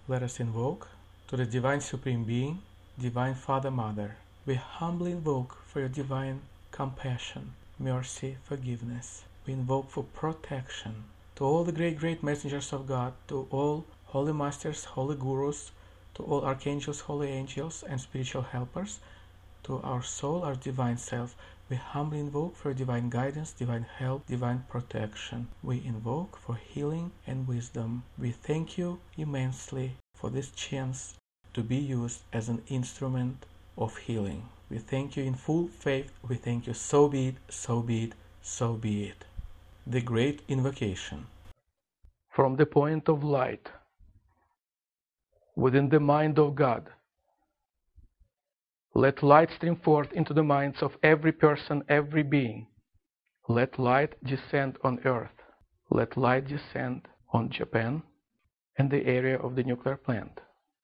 Let us invoke to the Divine Supreme Being, Divine Father Mother. We humbly invoke for your divine compassion, mercy, forgiveness. We invoke for protection to all the great messengers of God, to all holy masters, holy gurus, to all archangels, holy angels, and spiritual helpers, to our soul, our divine self. We humbly invoke for divine guidance, divine help, divine protection. We invoke for healing and wisdom. We thank you immensely for this chance to be used as an instrument of healing. We thank you in full faith. We thank you. So be it, so be it, so be it. The Great Invocation. From the point of light within the mind of God, let light stream forth into the minds of every person, every being. Let light descend on Earth. Let light descend on Japan and the area of the nuclear plant.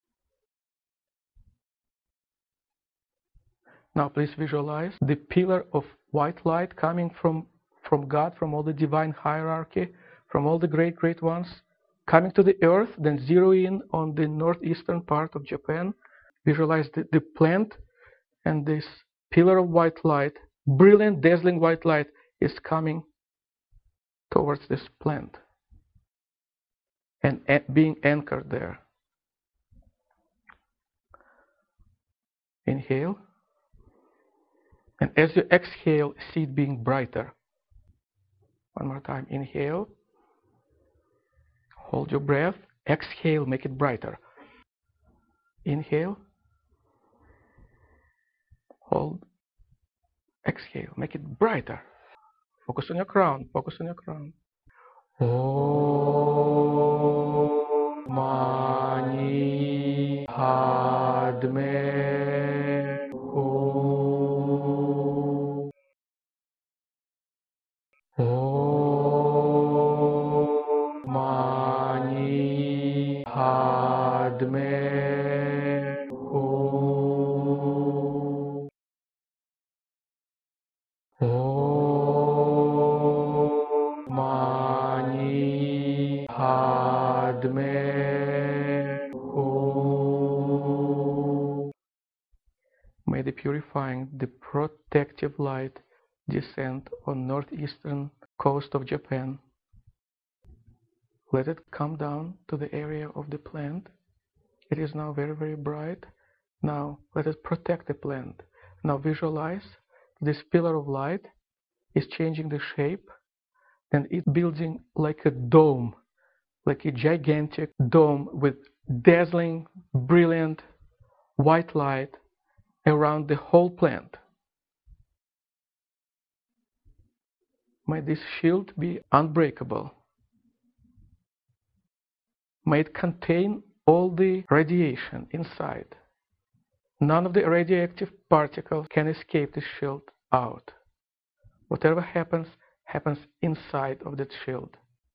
Now please visualize the pillar of white light coming from God, from all the divine hierarchy, from all the great ones, coming to the Earth, then zero in on the northeastern part of Japan. Visualize the plant, and this pillar of white light, brilliant, dazzling white light, is coming towards this plant and being anchored there. Inhale. And as you exhale, see it being brighter. One more time. Inhale. Hold your breath. Exhale, make it brighter. Inhale. Hold. Exhale, make it brighter. Focus on your crown. Focus on your crown. Om Mani Padme Hum. Om Mani Padme Hum. Om Mani Padme Hum. May the purifying, the protective light descend on northeastern coast of Japan. Let it come down to the area of the plant. It is now very bright. Now let it protect the plant. Now visualize this pillar of light is changing the shape, and it's building like a dome, like a gigantic dome with dazzling, brilliant white light around the whole plant. May this shield be unbreakable. May it contain all the radiation inside. None of the radioactive particles can escape the shield out. Whatever happens, happens inside of that shield.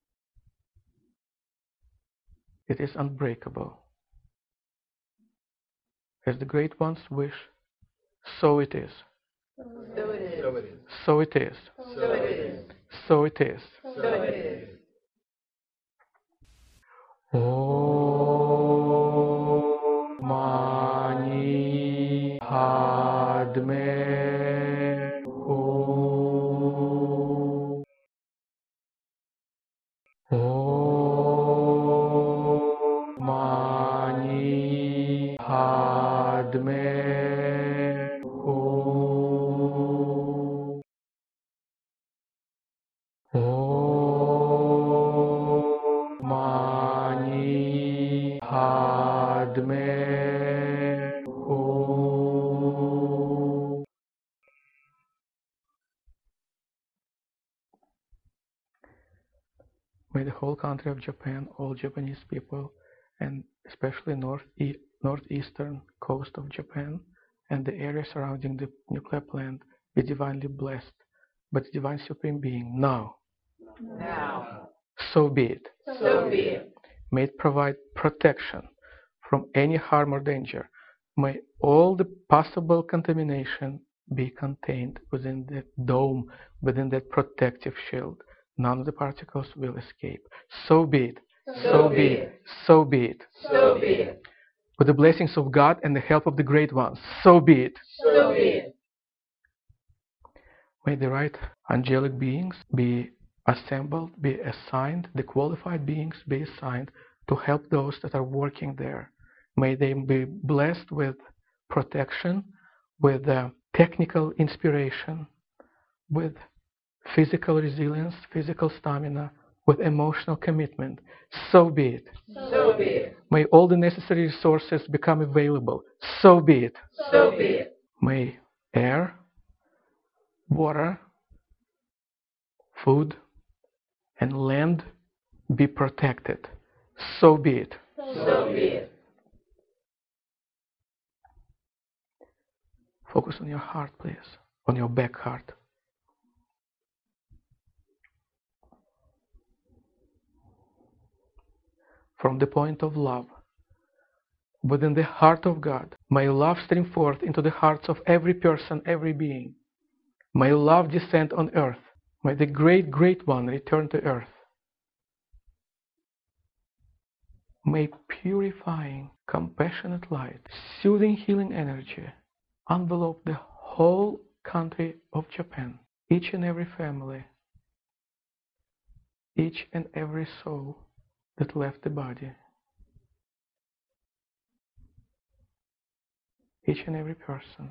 It is unbreakable. As the great ones wish, so it is. So it is. So it is. So it is. So it is. So it is. Om Mani Padme Hum. Om Mani Padme Hum. Om Mani Padme Hum. May the whole country of Japan, all Japanese people, and especially northeastern coast of Japan and the area surrounding the nuclear plant be divinely blessed by the Divine Supreme Being now. Now. So be it. So be it. May it provide protection from any harm or danger. May all the possible contamination be contained within that dome, within that protective shield. None of the particles will escape. So be it. So be it. So be it. So be it. With the blessings of God and the help of the great ones. So be it. So be it. May the right angelic beings be assembled, be assigned, the qualified beings be assigned to help those that are working there. May they be blessed with protection, with technical inspiration, with physical resilience, physical stamina, with emotional commitment. So be it. So be it. May all the necessary resources become available. So be it. So be it. May air, water, food, and land be protected. So be it. So be it. Focus on your heart, please. On your back heart. From the point of love, within the heart of God, may love stream forth into the hearts of every person, every being. May love descend on earth. May the great, great one return to earth. May purifying, compassionate light, soothing, healing energy envelope the whole country of Japan, each and every family, each and every soul that left the body, each and every person,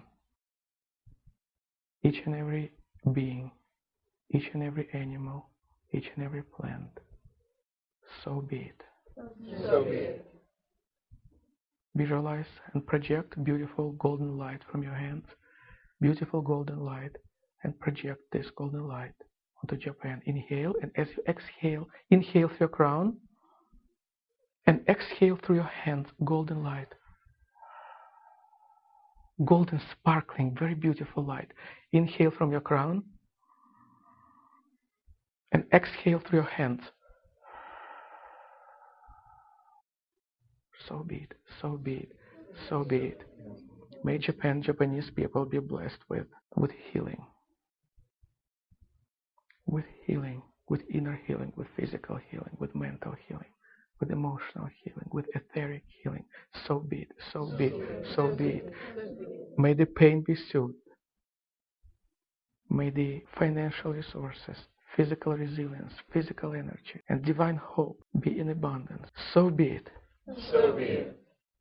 each and every being, each and every animal, each and every plant. So be it. So be it. Visualize and project beautiful golden light from your hands, beautiful golden light, and project this golden light onto Japan. Inhale, and as you exhale, inhale through your crown, and exhale through your hands, golden light. Golden, sparkling, very beautiful light. Inhale from your crown, and exhale through your hands. So be it, so be it, so be it. May Japan, Japanese people be blessed with healing. With healing, with inner healing, with physical healing, with mental healing, with emotional healing, with etheric healing. So be it, so be it, so be it. May the pain be soothed. May the financial resources, physical resilience, physical energy, and divine hope be in abundance. So be it. So be it.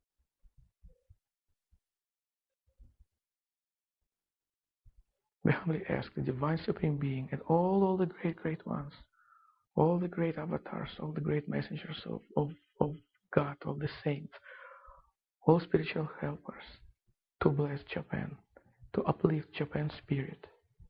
We humbly ask the Divine Supreme Being and all the great, great ones, all the great avatars, all the great messengers of God, all the saints, all spiritual helpers, to bless Japan, to uplift Japan's spirit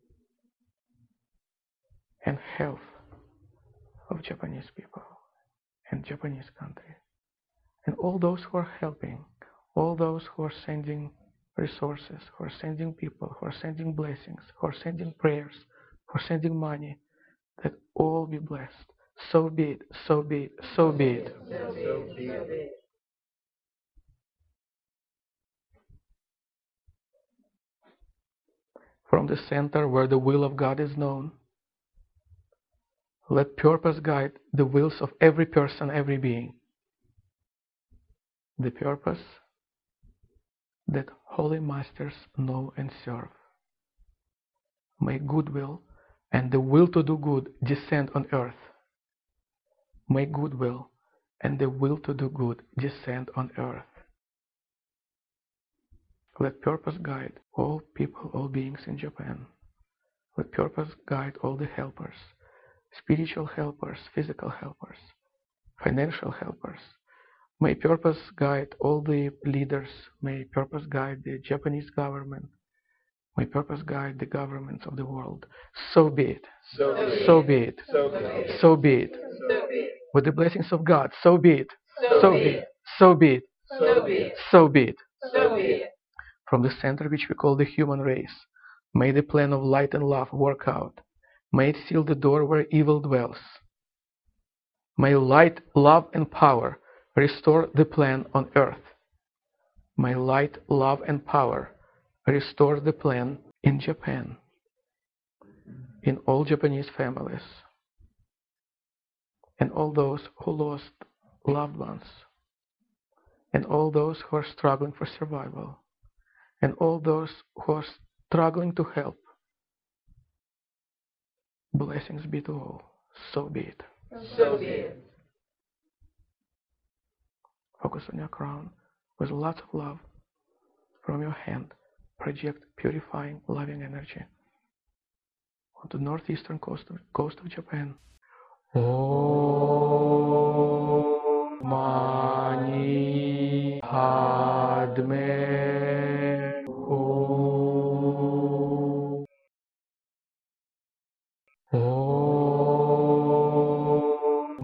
and health of Japanese people and Japanese country. And all those who are helping, all those who are sending resources, who are sending people, who are sending blessings, who are sending prayers, who are sending money, that all be blessed. So be it, so be it, so be it. So be it. From the center where the will of God is known, let purpose guide the wills of every person, every being. The purpose that holy masters know and serve. May goodwill and the will to do good descend on earth. May goodwill and the will to do good descend on earth. Let purpose guide all people, all beings in Japan. Let purpose guide all the helpers, spiritual helpers, physical helpers, financial helpers. May purpose guide all the leaders. May purpose guide the Japanese government. May purpose guide the governments of the world. So be it. So be it. So be it. So be it. So be it. So be it. With the blessings of God. So be it. So be it. So be it. So be it. So be it. So be it. From the center which we call the human race, may the plan of light and love work out. May it seal the door where evil dwells. May light, love, and power restore the plan on earth. May light, love, and power restore the plan in Japan, in all Japanese families, and all those who lost loved ones, and all those who are struggling for survival, and all those who are struggling to help. Blessings be to all. So be it. So be it. Focus on your crown with lots of love from your hand. Project purifying, loving energy onto the northeastern coast of Japan. Om Mani Padme Hum. Om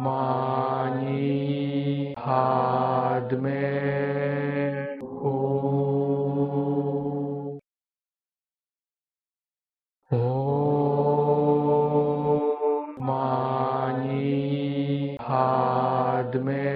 Mani Padme Hum. Om Mani Padme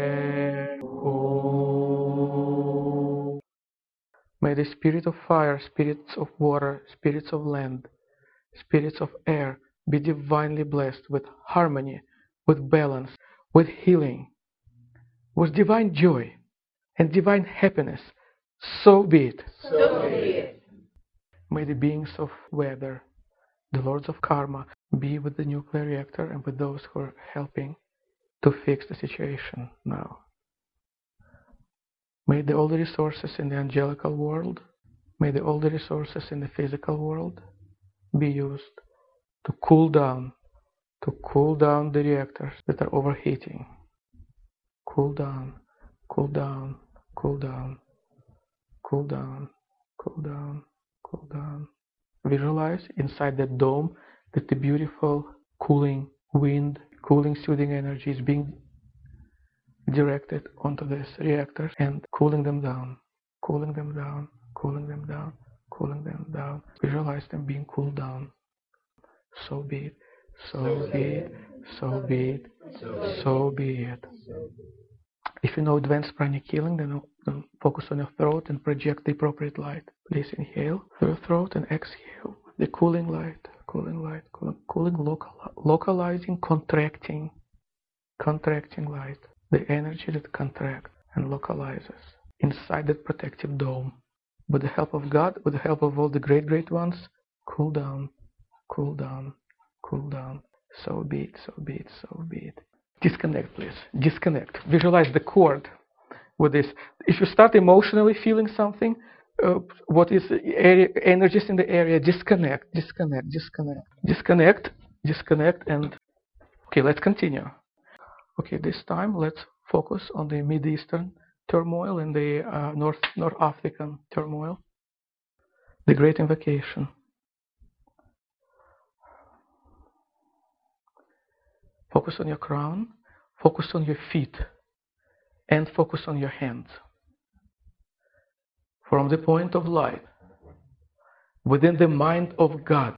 Hum. May the spirit of fire, spirits of water, spirits of land, spirits of air be divinely blessed with harmony, with balance, with healing, with divine joy and divine happiness. So be it. So be it. May the beings of weather, the lords of karma, be with the nuclear reactor and with those who are helping to fix the situation now. May all the resources in the angelical world, may all the resources in the physical world be used to cool down the reactors that are overheating. Cool down, cool down, cool down, cool down, cool down, cool down. Visualize inside that dome that the beautiful cooling wind, cooling soothing energy is being directed onto these reactors and cooling them down, cooling them down, cooling them down, cooling them down. Visualize them being cooled down. So be it, so be it, so be it, so be it. If you know advanced pranic healing, then focus on your throat and project the appropriate light. Please inhale through your throat and exhale the cooling light, localizing, contracting light. The energy that contracts and localizes inside that protective dome. With the help of God, with the help of all the great ones, cool down, cool down, cool down. So be it, so be it, so be it. Disconnect, please. Disconnect. Visualize the cord with this. If you start emotionally feeling something, what is energies in the area, disconnect, and okay, let's continue. Okay, this time let's focus on the Mid-Eastern turmoil and the North African turmoil. The Great Invocation. Focus on your crown, focus on your feet, and focus on your hands. From the point of light, within the mind of God.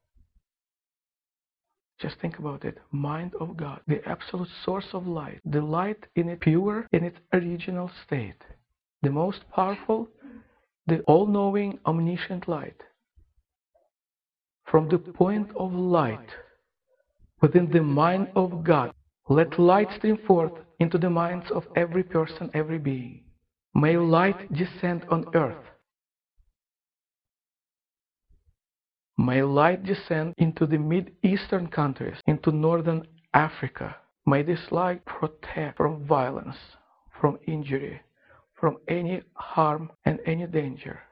Just think about it. Mind of God, the absolute source of light, the light in its pure, in its original state, the most powerful, the all-knowing, omniscient light. From the point of light, within the mind of God, let light stream forth into the minds of every person, every being. May light descend on earth. May light descend into the Mid-Eastern countries, into Northern Africa. May this light protect from violence, from injury, from any harm and any danger.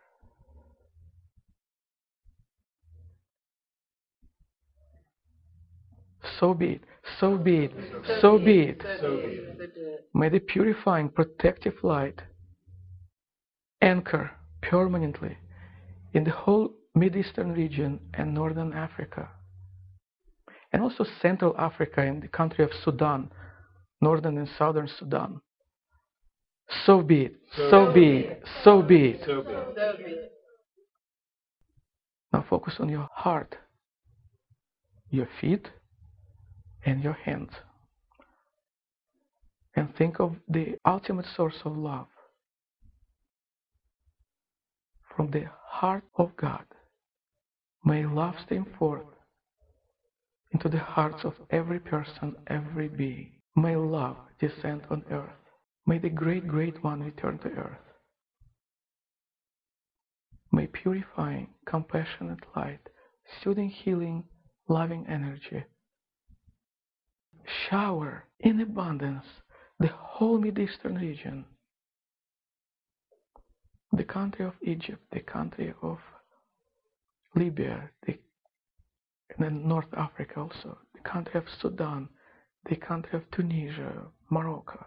So be it, so be it, so be it. May the purifying, protective light anchor permanently in the whole Mid-Eastern region and Northern Africa, and also Central Africa and the country of Sudan, Northern and Southern Sudan. So be it, so be it, so be it. Now focus on your heart, your feet, and your hands. And think of the ultimate source of love from the heart of God. May love stream forth into the hearts of every person, every being. May love descend on earth. May the great, great one return to earth. May purifying, compassionate light, soothing, healing, loving energy shower in abundance the whole Middle-Eastern region, the country of Egypt, the country of Libya, and North Africa also, the country of Sudan, the country of Tunisia, Morocco,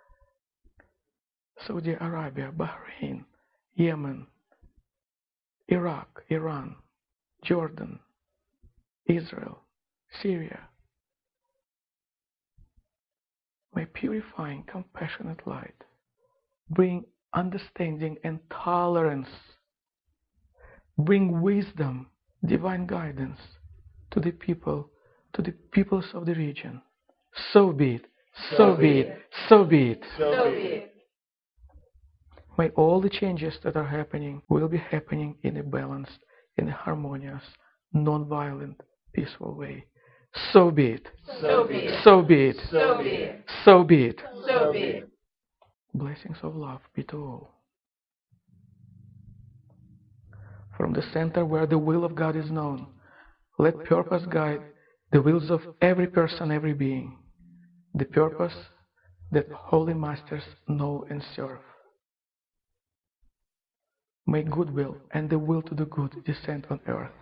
Saudi Arabia, Bahrain, Yemen, Iraq, Iran, Jordan, Israel, Syria. May purifying, compassionate light bring understanding and tolerance, bring wisdom, divine guidance to the people, to the peoples of the region. So be it, so be it, so be it. So be it. May all the changes that are happening will be happening in a balanced, in a harmonious, non-violent, peaceful way. So be it. So be it. So be it. So be it. So be it. So be it. Blessings of love be to all. From the center where the will of God is known, let purpose guide the wills of every person, every being. The purpose that holy masters know and serve. May goodwill and the will to do good descend on earth.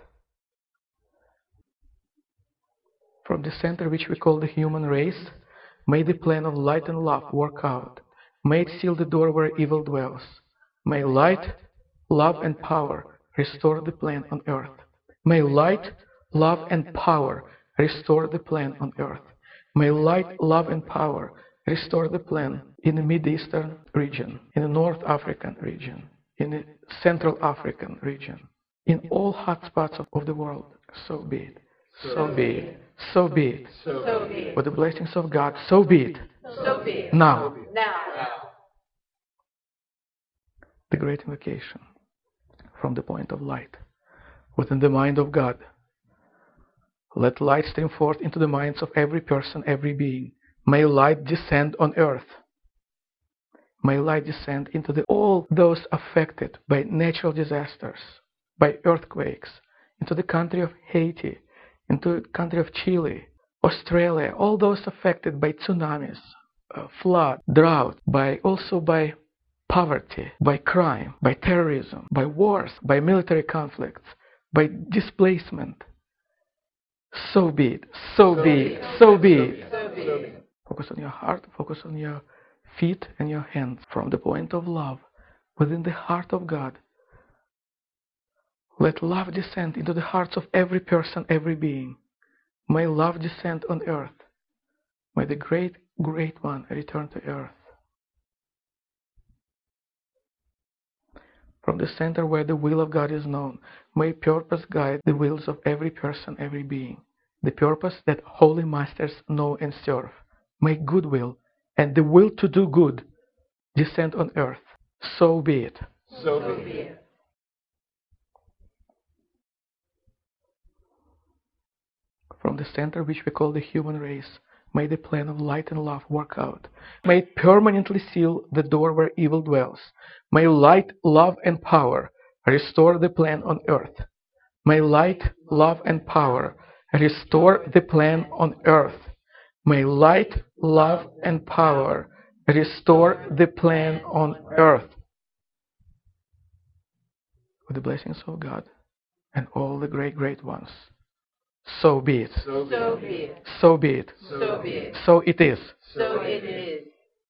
From the center which we call the human race, may the plan of light and love work out. May it seal the door where evil dwells. May light, love, and power restore the plan on earth. May light, love, and power restore the plan on earth. May light, love, and power restore the plan in the Mid-Eastern region, in the North African region, in the Central African region, in all hot spots of the world. So be it. So be it. So be it. So be it. With the blessings of God, so be it. So be it. Now, Now. the great invocation from the point of light within the mind of God. Let light stream forth into the minds of every person, every being. May light descend on earth. May light descend into all those affected by natural disasters, by earthquakes, into the country of Haiti, into the country of Chile, Australia, all those affected by tsunamis, flood, drought, also by poverty, by crime, by terrorism, by wars, by military conflicts, by displacement. So be it, so be it, so be it. So be it. Focus on your heart, focus on your feet and your hands from the point of love within the heart of God. Let love descend into the hearts of every person, every being. May love descend on earth. May the great, great one return to earth. From the center where the will of God is known, may purpose guide the wills of every person, every being. The purpose that holy masters know and serve. May goodwill and the will to do good descend on earth. So be it. So be it. From the center which we call the human race, may the plan of light and love work out. May it permanently seal the door where evil dwells. May light, love, and power restore the plan on earth. May light, love, and power restore the plan on earth. May light, love, and power restore the plan on earth. With the blessings of God and all the great, great ones. So be it. So be it. So be it. So be it. So it is. So it is.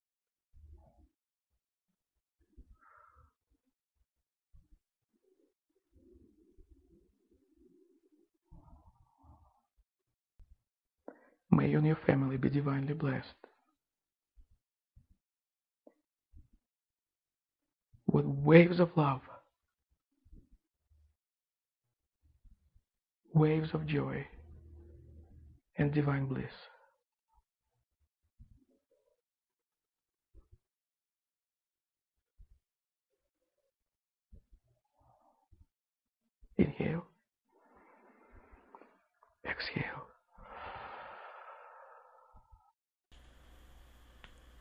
May you and your family be divinely blessed with waves of love, waves of joy, and divine bliss. Inhale, exhale.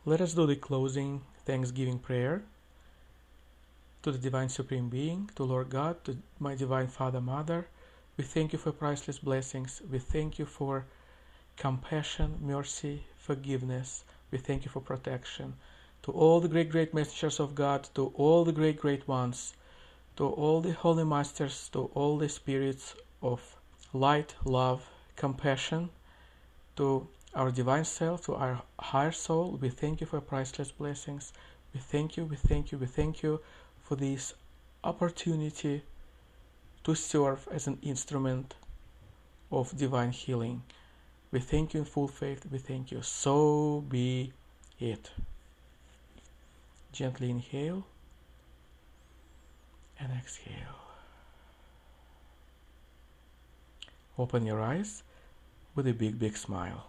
Let us do the closing Thanksgiving prayer to the Divine Supreme Being, to Lord God, to my Divine Father, Mother. We thank you for priceless blessings. We thank you for compassion, mercy, forgiveness. We thank you for protection. To all the great messengers of God, to all the great ones, to all the holy masters, to all the spirits of light, love, compassion, to our divine self, to our higher soul, we thank you for priceless blessings. We thank you for this opportunity to serve as an instrument of divine healing. We thank you in full faith. We thank you. So be it. Gently inhale and exhale. Open your eyes with a big smile.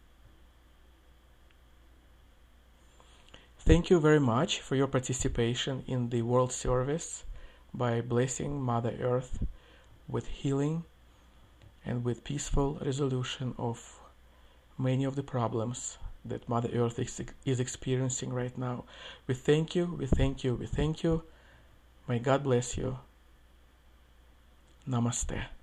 Thank you very much for your participation in the World Service by blessing Mother Earth with healing and with peaceful resolution of many of the problems that Mother Earth is experiencing right now. We thank you. May God bless you. Namaste.